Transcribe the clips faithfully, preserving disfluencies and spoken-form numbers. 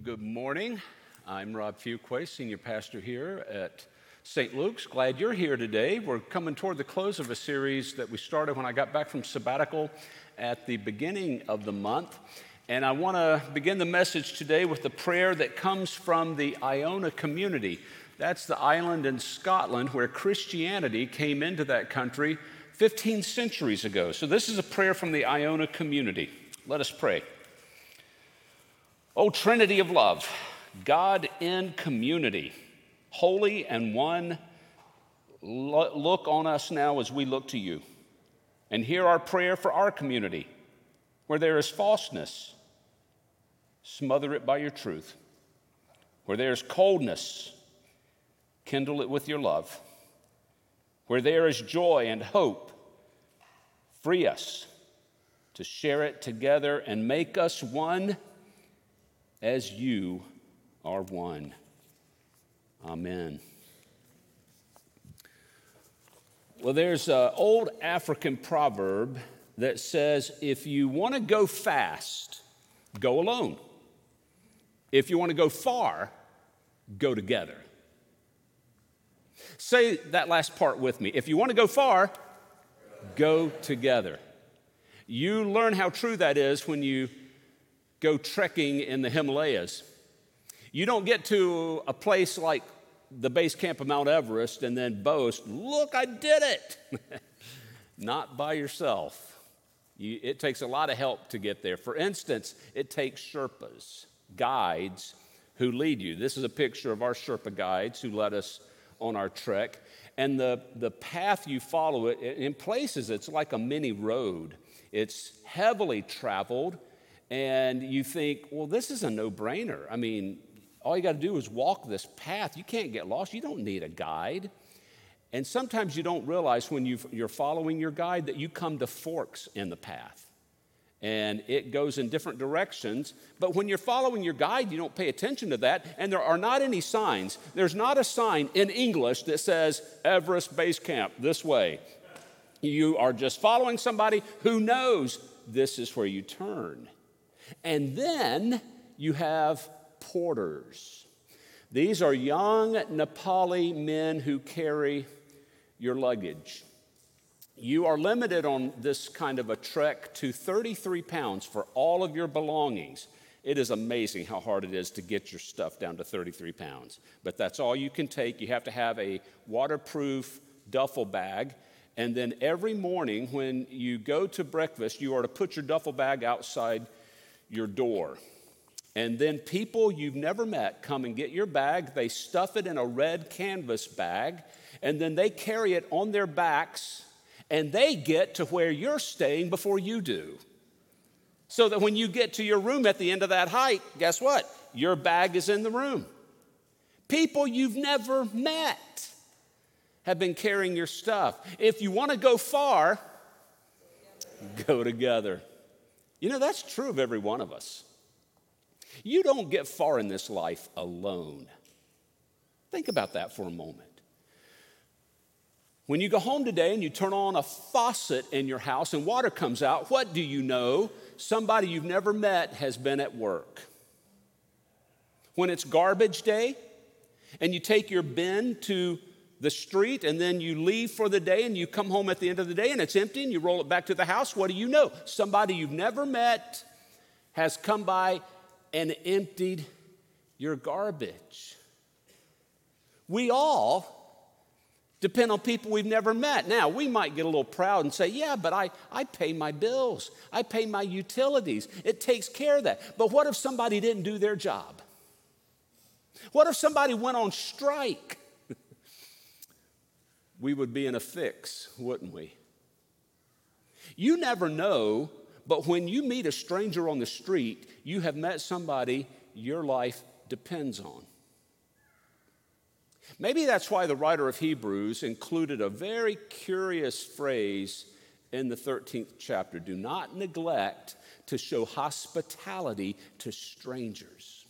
Good morning. I'm Rob Fuquay, Senior Pastor here at Saint Luke's. Glad you're here today. We're coming toward the close of a series that we started when I got back from sabbatical at the beginning of the month. And I want to begin the message today with a prayer that comes from the Iona community. That's the island in Scotland where Christianity came into that country fifteen centuries ago. So this is a prayer from the Iona community. Let us pray. O Trinity of love, God in community, holy and one, look on us now as we look to you. And hear our prayer for our community. Where there is falseness, smother it by your truth. Where there is coldness, kindle it with your love. Where there is joy and hope, free us to share it together and make us one as you are one. Amen. Well, there's an old African proverb that says, if you want to go fast, go alone. If you want to go far, go together. Say that last part with me. If you want to go far, go together. You learn how true that is when you go trekking in the Himalayas. You don't get to a place like the base camp of Mount Everest and then boast, look, I did it. Not by yourself. You, it takes a lot of help to get there. For instance, it takes Sherpas, guides who lead you. This is a picture of our Sherpa guides who led us on our trek. And the, the path you follow, it in places, it's like a mini road. It's heavily traveled. And you think, well, this is a no-brainer. I mean, all you got to do is walk this path. You can't get lost. You don't need a guide. And sometimes you don't realize when you've, you're following your guide that you come to forks in the path. And it goes in different directions. But when you're following your guide, you don't pay attention to that. And there are not any signs. There's not a sign in English that says Everest Base Camp this way. You are just following somebody who knows this is where you turn. And then you have porters. These are young Nepali men who carry your luggage. You are limited on this kind of a trek to thirty-three pounds for all of your belongings. It is amazing how hard it is to get your stuff down to thirty-three pounds. But that's all you can take. You have to have a waterproof duffel bag. And then every morning when you go to breakfast, you are to put your duffel bag outside your door. And then people you've never met come and get your bag. They stuff it in a red canvas bag, and then they carry it on their backs, and they get to where you're staying before you do. So that when you get to your room at the end of that hike, guess what? Your bag is in the room. People you've never met have been carrying your stuff. If you want to go far, go together. You know, that's true of every one of us. You don't get far in this life alone. Think about that for a moment. When you go home today and you turn on a faucet in your house and water comes out, what do you know? Somebody you've never met has been at work. When it's garbage day and you take your bin to the street and then you leave for the day and you come home at the end of the day and it's empty and you roll it back to the house, what do you know? Somebody you've never met has come by and emptied your garbage. We all depend on people we've never met. Now, we might get a little proud and say, yeah, but I, I pay my bills. I pay my utilities. It takes care of that. But what if somebody didn't do their job? What if somebody went on strike? We would be in a fix, wouldn't we? You never know, but when you meet a stranger on the street, you have met somebody your life depends on. Maybe that's why the writer of Hebrews included a very curious phrase in the thirteenth chapter. Do not neglect to show hospitality to strangers.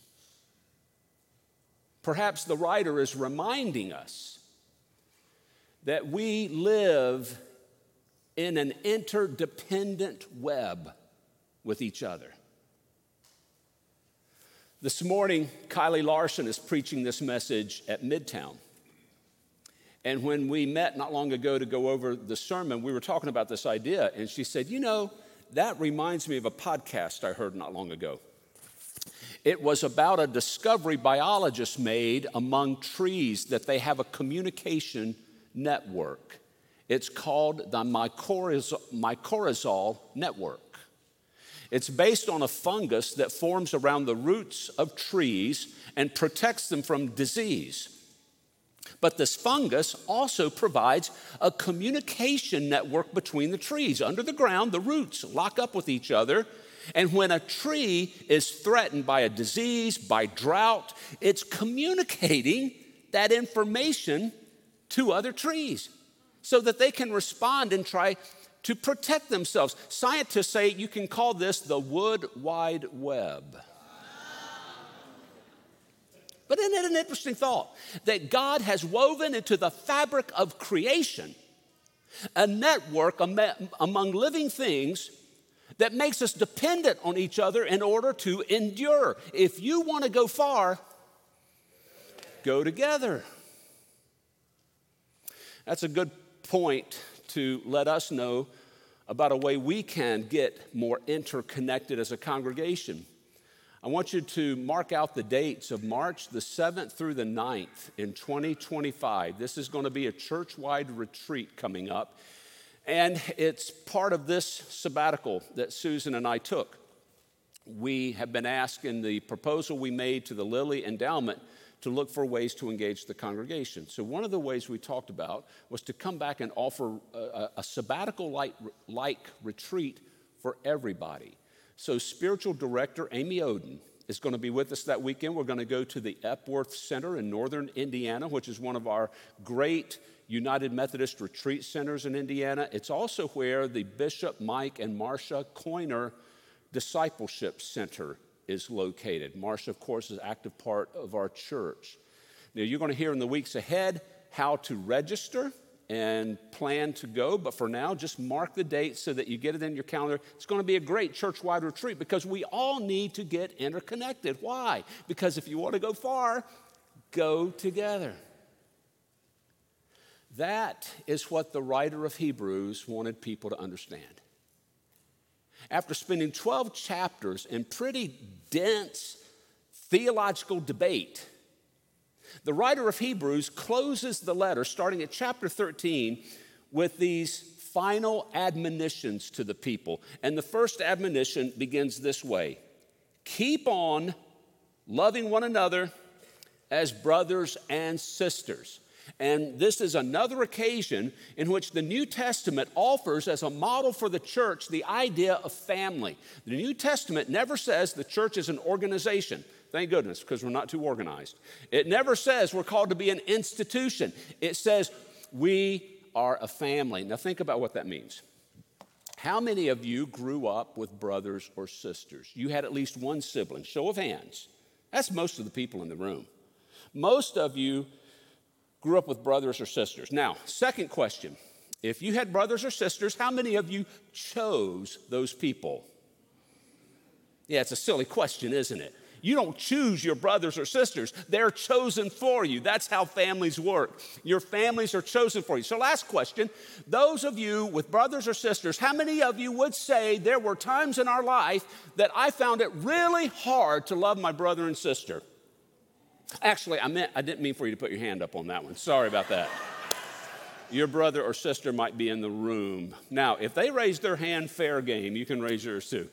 Perhaps the writer is reminding us that we live in an interdependent web with each other. This morning, Kylie Larson is preaching this message at Midtown. And when we met not long ago to go over the sermon, we were talking about this idea, and she said, you know, that reminds me of a podcast I heard not long ago. It was about a discovery biologists made among trees that they have a communication network. It's called the mycorrhizal, mycorrhizal network. It's based on a fungus that forms around the roots of trees and protects them from disease. But this fungus also provides a communication network between the trees. Under the ground, the roots lock up with each other. And when a tree is threatened by a disease, by drought, it's communicating that information to other trees so that they can respond and try to protect themselves. Scientists say you can call this the wood wide web. But isn't it an interesting thought that God has woven into the fabric of creation a network among living things that makes us dependent on each other in order to endure? If you want to go far, go together. That's a good point to let us know about a way we can get more interconnected as a congregation. I want you to mark out the dates of March the seventh through the ninth in twenty twenty-five. This is going to be a church-wide retreat coming up, and it's part of this sabbatical that Susan and I took. We have been asked in the proposal we made to the Lilly Endowment to look for ways to engage the congregation. So one of the ways we talked about was to come back and offer a, a sabbatical-like retreat for everybody. So spiritual director Amy Oden is going to be with us that weekend. We're going to go to the Epworth Center in northern Indiana, which is one of our great United Methodist retreat centers in Indiana. It's also where the Bishop Mike and Marcia Coiner Discipleship Center is located. Marcia, of course, is an active part of our church. Now, you're going to hear in the weeks ahead how to register and plan to go, but for now, just mark the date so that you get it in your calendar. It's going to be a great church-wide retreat because we all need to get interconnected. Why? Because if you want to go far, go together. That is what the writer of Hebrews wanted people to understand. After spending twelve chapters in pretty dense theological debate, the writer of Hebrews closes the letter, starting at chapter thirteen, with these final admonitions to the people. And the first admonition begins this way: keep on loving one another as brothers and sisters. And this is another occasion in which the New Testament offers as a model for the church the idea of family. The New Testament never says the church is an organization. Thank goodness, because we're not too organized. It never says we're called to be an institution. It says we are a family. Now think about what that means. How many of you grew up with brothers or sisters? You had at least one sibling. Show of hands. That's most of the people in the room. Most of you grew up with brothers or sisters. Now, second question. If you had brothers or sisters, how many of you chose those people? Yeah, it's a silly question, isn't it? You don't choose your brothers or sisters. They're chosen for you. That's how families work. Your families are chosen for you. So last question, those of you with brothers or sisters, how many of you would say there were times in our life that I found it really hard to love my brother and sister? Actually, I meant I didn't mean for you to put your hand up on that one. Sorry about that. Your brother or sister might be in the room. Now, if they raise their hand, fair game. You can raise yours too.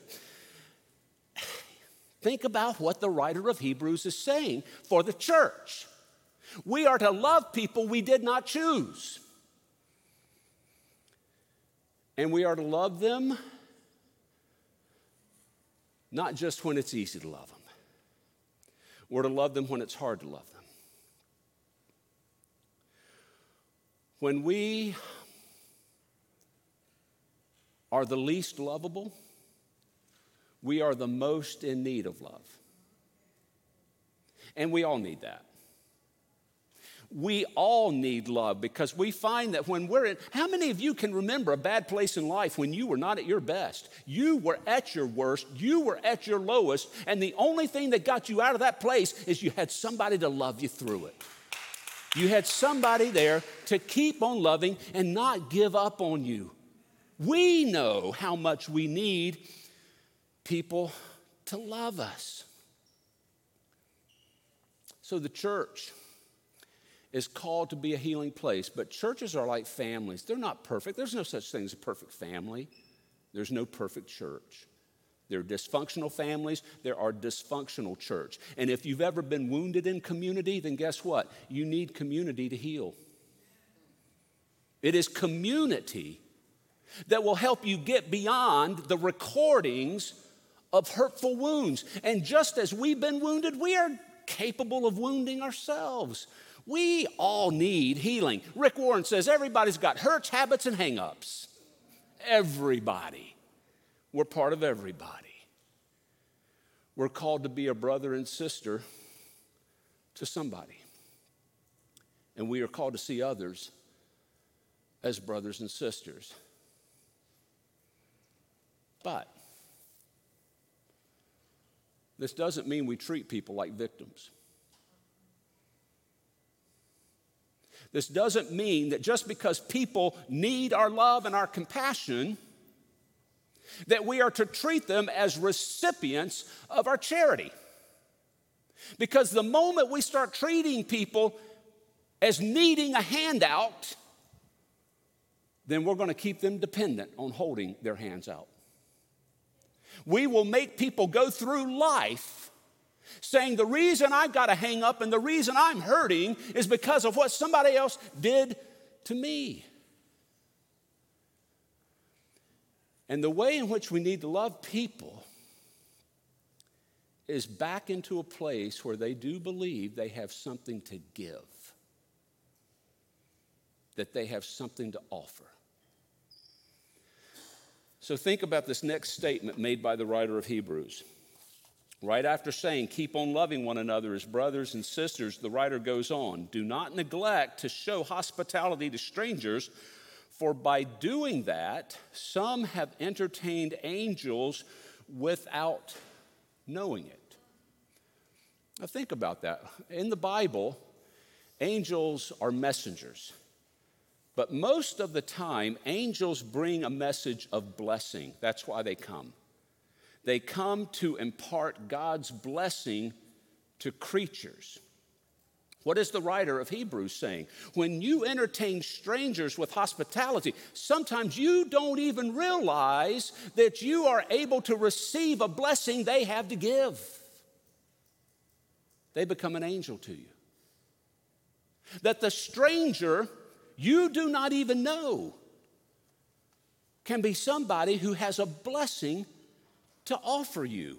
Think about what the writer of Hebrews is saying for the church. We are to love people we did not choose. And we are to love them not just when it's easy to love them. We're to love them when it's hard to love them. When we are the least lovable, we are the most in need of love. And we all need that. We all need love because we find that when we're in, how many of you can remember a bad place in life when you were not at your best? You were at your worst, you were at your lowest, and the only thing that got you out of that place is you had somebody to love you through it. You had somebody there to keep on loving and not give up on you. We know how much we need people to love us. So the church is called to be a healing place, but churches are like families. They're not perfect. There's no such thing as a perfect family. There's no perfect church. There are dysfunctional families. There are dysfunctional church. And if you've ever been wounded in community, then guess what? You need community to heal. It is community that will help you get beyond the recordings of hurtful wounds. And just as we've been wounded, we are capable of wounding ourselves. We all need healing. Rick Warren says everybody's got hurts, habits, and hang-ups. Everybody. We're part of everybody. We're called to be a brother and sister to somebody. And we are called to see others as brothers and sisters. But this doesn't mean we treat people like victims. This doesn't mean that just because people need our love and our compassion, that we are to treat them as recipients of our charity. Because the moment we start treating people as needing a handout, then we're going to keep them dependent on holding their hands out. We will make people go through life saying the reason I've got to hang up and the reason I'm hurting is because of what somebody else did to me. And the way in which we need to love people is back into a place where they do believe they have something to give, that they have something to offer. So think about this next statement made by the writer of Hebrews. Right after saying, keep on loving one another as brothers and sisters, the writer goes on, do not neglect to show hospitality to strangers, for by doing that, some have entertained angels without knowing it. Now think about that. In the Bible, angels are messengers. But most of the time, angels bring a message of blessing. That's why they come. They come to impart God's blessing to creatures. What is the writer of Hebrews saying? When you entertain strangers with hospitality, sometimes you don't even realize that you are able to receive a blessing they have to give. They become an angel to you. That the stranger you do not even know can be somebody who has a blessing to offer you.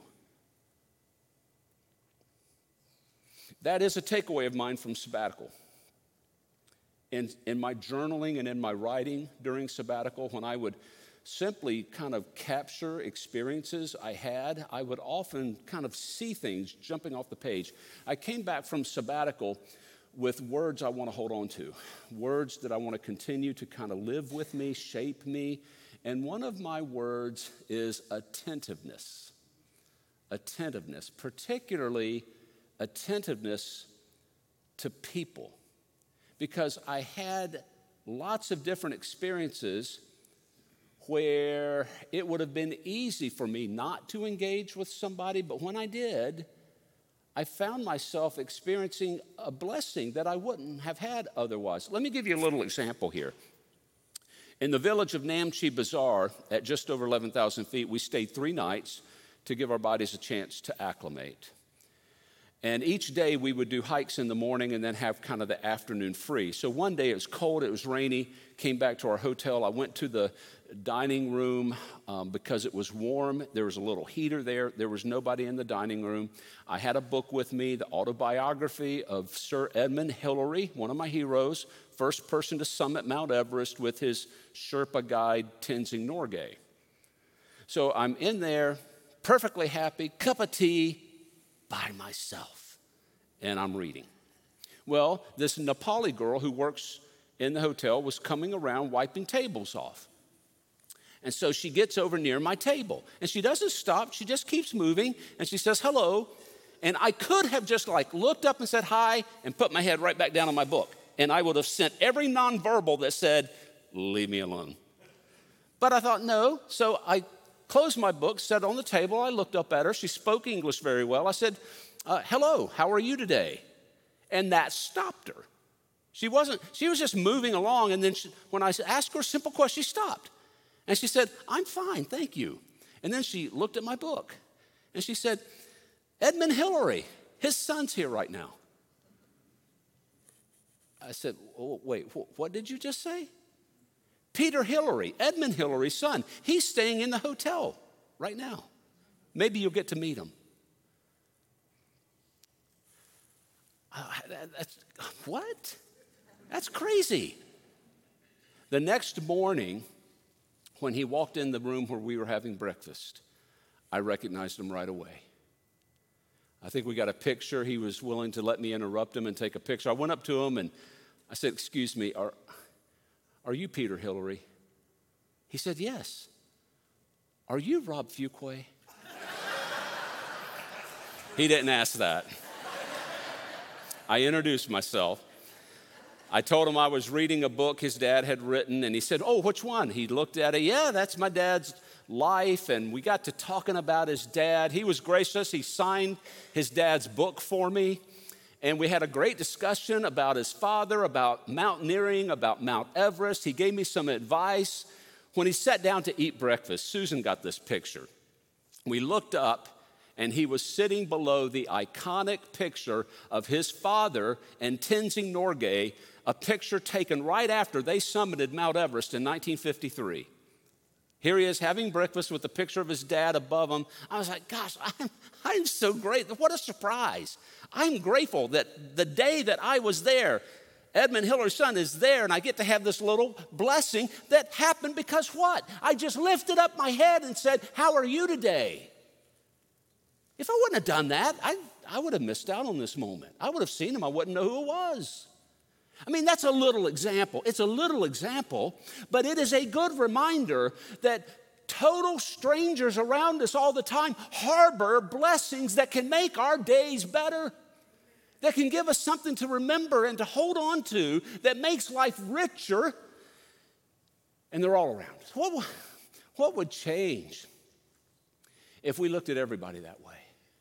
That is a takeaway of mine from sabbatical. In, in my journaling and in my writing during sabbatical, when I would simply kind of capture experiences I had, I would often kind of see things jumping off the page. I came back from sabbatical with words I want to hold on to, words that I want to continue to kind of live with me, shape me. And one of my words is attentiveness. Attentiveness, particularly attentiveness to people. Because I had lots of different experiences where it would have been easy for me not to engage with somebody, but when I did, I found myself experiencing a blessing that I wouldn't have had otherwise. Let me give you a little example here. In the village of Namche Bazaar, at just over eleven thousand feet, we stayed three nights to give our bodies a chance to acclimate. And each day we would do hikes in the morning and then have kind of the afternoon free. So one day it was cold, it was rainy, came back to our hotel. I went to the dining room um, because it was warm. There was a little heater there. There was nobody in the dining room. I had a book with me, the autobiography of Sir Edmund Hillary, one of my heroes, first person to summit Mount Everest with his Sherpa guide, Tenzing Norgay. So I'm in there, perfectly happy, cup of tea, by myself, and I'm reading. Well, this Nepali girl who works in the hotel was coming around wiping tables off. And so she gets over near my table, and she doesn't stop. She just keeps moving, and she says, hello. And I could have just like looked up and said hi and put my head right back down on my book. And I would have sent every nonverbal that said, leave me alone. But I thought, no. So I closed my book, set it on the table. I looked up at her. She spoke English very well. I said, uh, hello, how are you today? And that stopped her. She wasn't, she was just moving along. And then she, when I asked her a simple question, she stopped. And she said, I'm fine, thank you. And then she looked at my book. And she said, Edmund Hillary, his son's here right now. I said, oh, wait, wh- what did you just say? Peter Hillary, Edmund Hillary's son. He's staying in the hotel right now. Maybe you'll get to meet him. Uh, that, that's, what? That's crazy. The next morning, when he walked in the room where we were having breakfast, I recognized him right away. I think we got a picture. He was willing to let me interrupt him and take a picture. I went up to him and I said, excuse me, are, are you Peter Hillary? He said, yes. Are you Rob Fuqua? He didn't ask that. I introduced myself. I told him I was reading a book his dad had written, and he said, oh, which one? He looked at it. Yeah, that's my dad's life, and we got to talking about his dad. He was gracious. He signed his dad's book for me, and we had a great discussion about his father, about mountaineering, about Mount Everest. He gave me some advice. When he sat down to eat breakfast, Susan got this picture. We looked up, and he was sitting below the iconic picture of his father and Tenzing Norgay, a picture taken right after they summited Mount Everest in nineteen fifty-three. Here he is having breakfast with a picture of his dad above him. I was like, gosh, I'm, I'm so great. What a surprise. I'm grateful that the day that I was there, Edmund Hillary's son is there, and I get to have this little blessing that happened because what? I just lifted up my head and said, how are you today? If I wouldn't have done that, I, I would have missed out on this moment. I would have seen him. I wouldn't know who it was. I mean, that's a little example. It's a little example, but it is a good reminder that total strangers around us all the time harbor blessings that can make our days better, that can give us something to remember and to hold on to, that makes life richer, and they're all around us. What, what would change if we looked at everybody that way?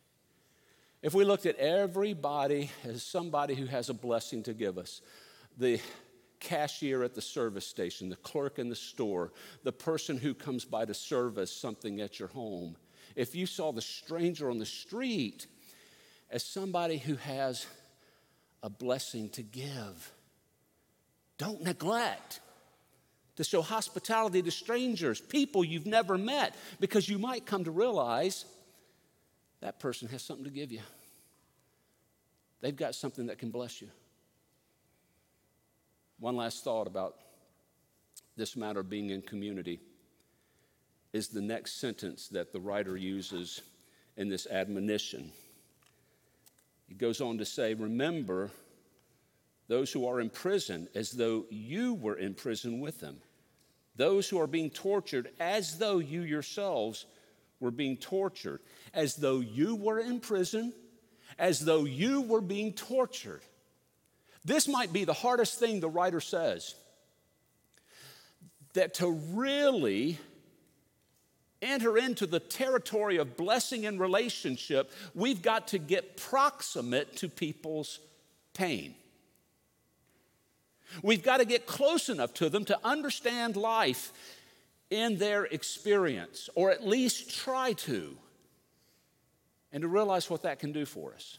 If we looked at everybody as somebody who has a blessing to give us, the cashier at the service station, the clerk in the store, the person who comes by to service something at your home, if you saw the stranger on the street as somebody who has a blessing to give, don't neglect to show hospitality to strangers, people you've never met, because you might come to realize that person has something to give you. They've got something that can bless you. One last thought about this matter of being in community is the next sentence that the writer uses in this admonition. He goes on to say, remember those who are in prison as though you were in prison with them. Those who are being tortured as though you yourselves were being tortured. As though you were in prison, as though you were being tortured. This might be the hardest thing the writer says. That to really enter into the territory of blessing and relationship, we've got to get proximate to people's pain. We've got to get close enough to them to understand life in their experience, or at least try to, and to realize what that can do for us.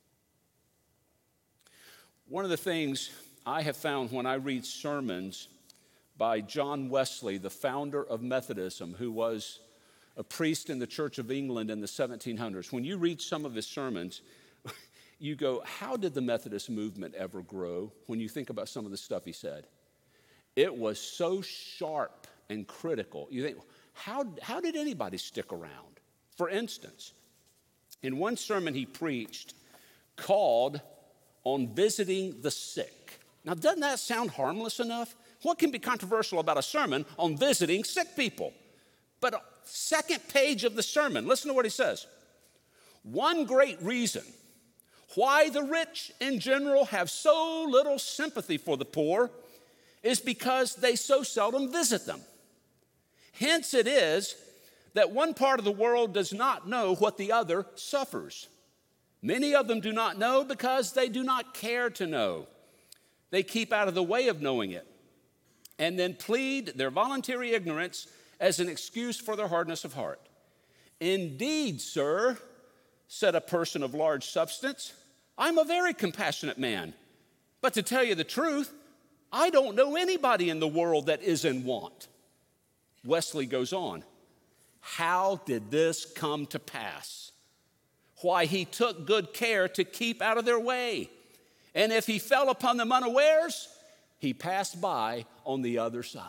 One of the things I have found when I read sermons by John Wesley, the founder of Methodism, who was a priest in the Church of England in the seventeen hundreds, when you read some of his sermons, you go, how did the Methodist movement ever grow? When you think about some of the stuff he said, it was so sharp and critical. You think, how, how did anybody stick around? For instance, in one sermon he preached called on visiting the sick. Now, doesn't that sound harmless enough? What can be controversial about a sermon on visiting sick people? But second page of the sermon, listen to what he says. One great reason why the rich in general have so little sympathy for the poor is because they so seldom visit them. Hence it is that one part of the world does not know what the other suffers. Many of them do not know because they do not care to know. They keep out of the way of knowing it and then plead their voluntary ignorance as an excuse for their hardness of heart. Indeed, sir, said a person of large substance, I'm a very compassionate man. But to tell you the truth, I don't know anybody in the world that is in want. Wesley goes on, how did this come to pass? Why, he took good care to keep out of their way. And if he fell upon them unawares, he passed by on the other side.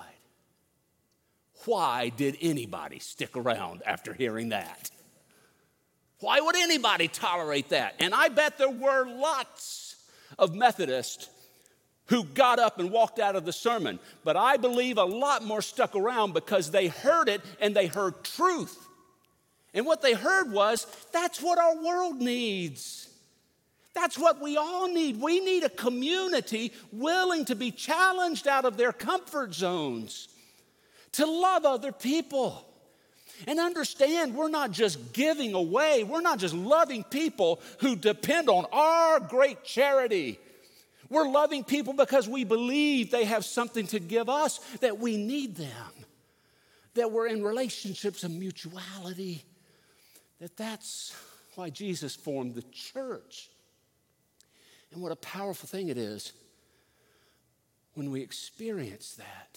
Why did anybody stick around after hearing that? Why would anybody tolerate that? And I bet there were lots of Methodists who got up and walked out of the sermon. But I believe a lot more stuck around because they heard it and they heard truth. And what they heard was, that's what our world needs. That's what we all need. We need a community willing to be challenged out of their comfort zones, to love other people. And understand, we're not just giving away. We're not just loving people who depend on our great charity. We're loving people because we believe they have something to give us, that we need them, that we're in relationships of mutuality, that that's why Jesus formed the church. And what a powerful thing it is when we experience that.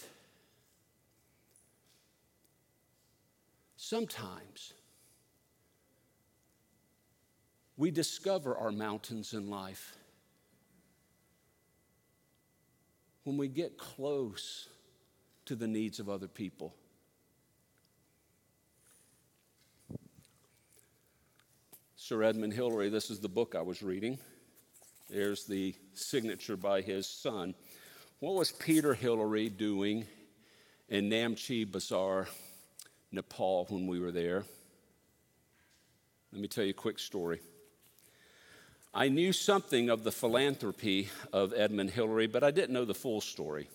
Sometimes we discover our mountains in life when we get close to the needs of other people. Sir Edmund Hillary, this is the book I was reading. There's the signature by his son. What was Peter Hillary doing in Namche Bazaar, Nepal, when we were there? Let me tell you a quick story. I knew something of the philanthropy of Edmund Hillary, but I didn't know the full story.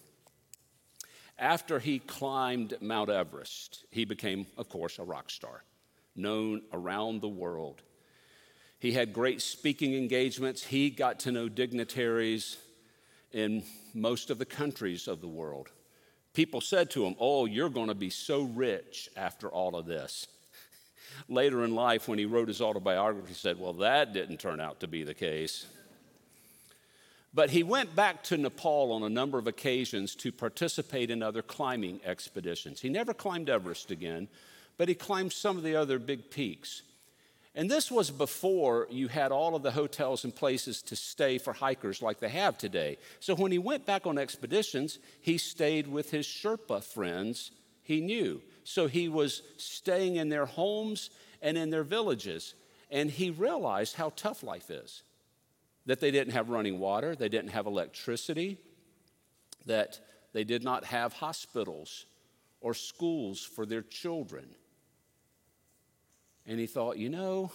After he climbed Mount Everest, he became, of course, a rock star, known around the world. He had great speaking engagements. He got to know dignitaries in most of the countries of the world. People said to him, oh, you're going to be so rich after all of this. Later in life, when he wrote his autobiography, he said, well, that didn't turn out to be the case. But he went back to Nepal on a number of occasions to participate in other climbing expeditions. He never climbed Everest again, but he climbed some of the other big peaks. And this was before you had all of the hotels and places to stay for hikers like they have today. So when he went back on expeditions, he stayed with his Sherpa friends he knew. So he was staying in their homes and in their villages. And he realized how tough life is. That they didn't have running water, they didn't have electricity, that they did not have hospitals or schools for their children. And he thought, you know,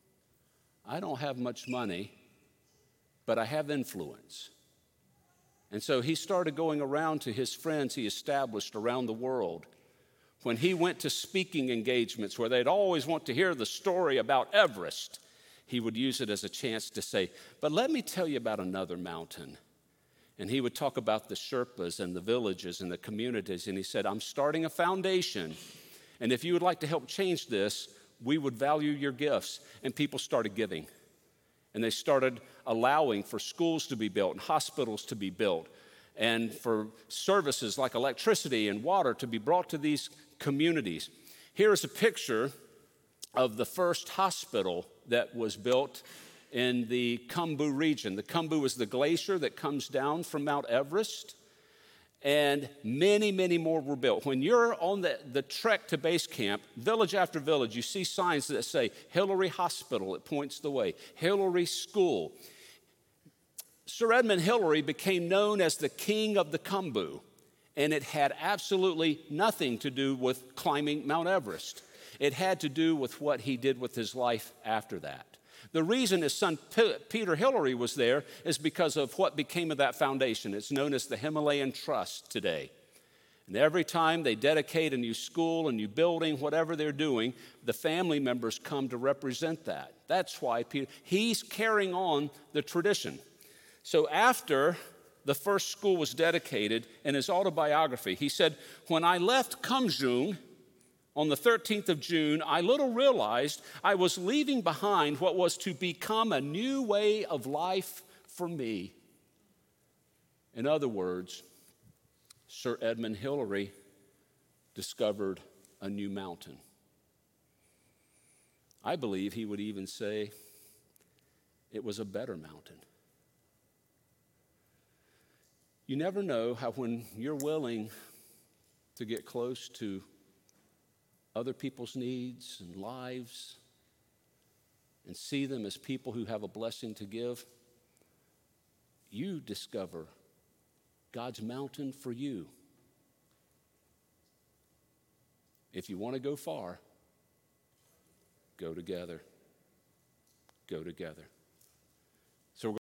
I don't have much money, but I have influence. And so he started going around to his friends he established around the world. When he went to speaking engagements where they'd always want to hear the story about Everest, he would use it as a chance to say, but let me tell you about another mountain. And he would talk about the Sherpas and the villages and the communities. And he said, I'm starting a foundation. And if you would like to help change this, we would value your gifts. And people started giving. And they started allowing for schools to be built and hospitals to be built and for services like electricity and water to be brought to these communities. Here is a picture of the first hospital that was built in the Khumbu region. The Khumbu is the glacier that comes down from Mount Everest. And many, many more were built. When you're on the, the trek to base camp, village after village, you see signs that say Hillary Hospital, it points the way, Hillary School. Sir Edmund Hillary became known as the king of the Khumbu, and it had absolutely nothing to do with climbing Mount Everest. It had to do with what he did with his life after that. The reason his son P- Peter Hillary was there is because of what became of that foundation. It's known as the Himalayan Trust today. And every time they dedicate a new school, a new building, whatever they're doing, the family members come to represent that. That's why Peter, he's carrying on the tradition. So after the first school was dedicated, in his autobiography, he said, "When I left Kumjung on the thirteenth of June, I little realized I was leaving behind what was to become a new way of life for me." In other words, Sir Edmund Hillary discovered a new mountain. I believe he would even say it was a better mountain. You never know how, when you're willing to get close to other people's needs and lives and see them as people who have a blessing to give, you discover God's mountain for you. If you want to go far, go together. Go together. So we're